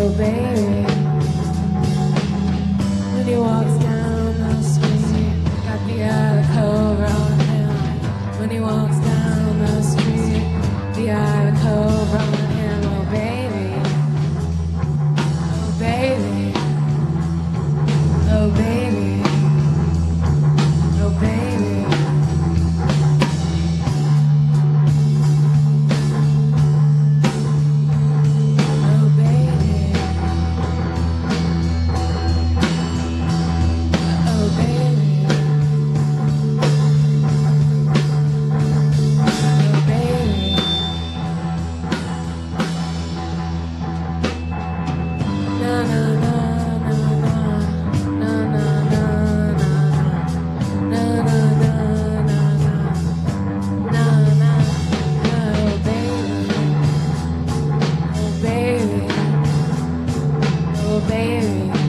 oh baby. When he walks down the street, got the alcove on him. When he walks down the street, the alcove on him, oh baby, oh baby, oh baby, oh baby. Baby